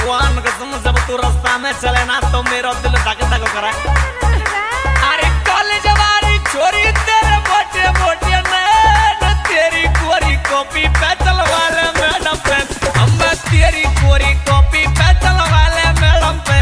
भगवान कसम जब तू रास्ता में चले ना तो मेरा दिल धक धक करे। अरे कॉलेज वाली छोरी तेरे मोटे मोटे नैन तेरी कोरी कॉपी पे चलवा ले मैडम पे हम तेरी कोरी कॉपी पे चलवा ले मैडम पे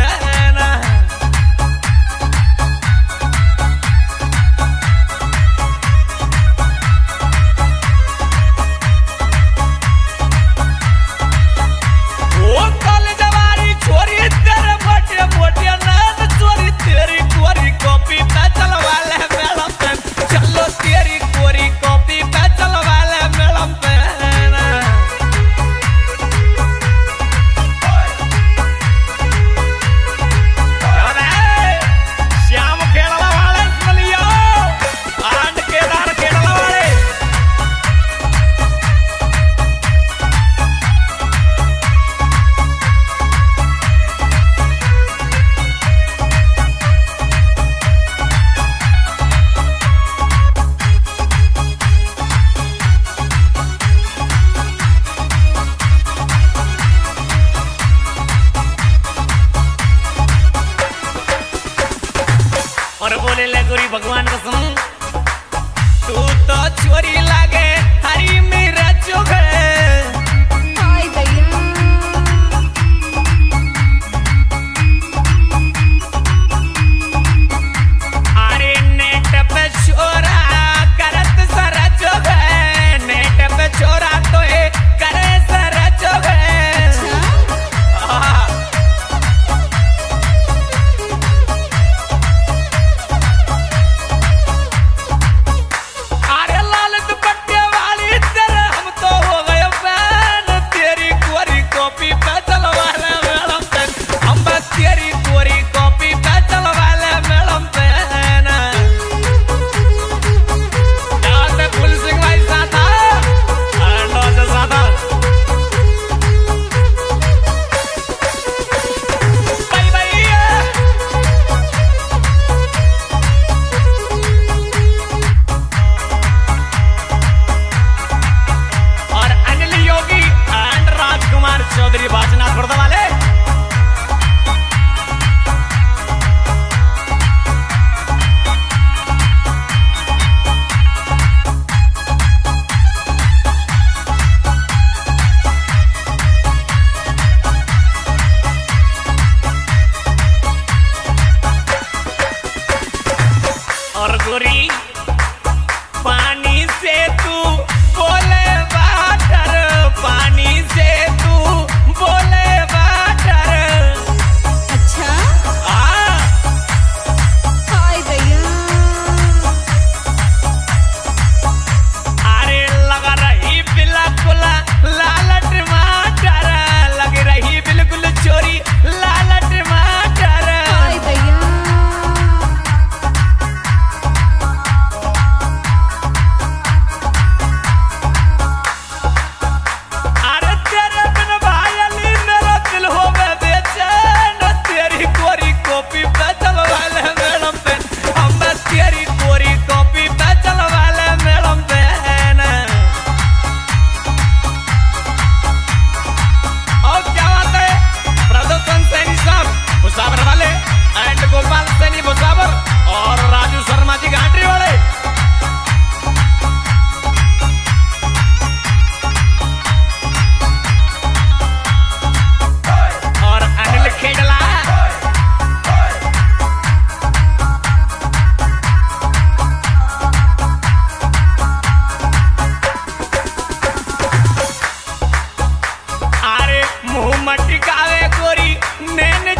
और बोले ले गोरी भगवान कसम तू तो छोरी लागे हरी मेरा चोखे अरे नेट पे छोरा करत सारा चोखे नेट पे छोरा तो ए करे सारा चोखे चौधरी बाजनाथ खुर्द वाले और गोरी पानी से तू बोले वाटर पानी से तू बोले वाटर अच्छा हाय भैया अरे लगा रही बिल्कुल लाल टमाटर लग रही बिल्कुल चोरी लाल टमाटर हाय भैया गोपाल सैनी मुसावर और राजू शर्मा जी घाटी वाले और अनिल खेडला अरे मुंह मटकावे गोरी नैन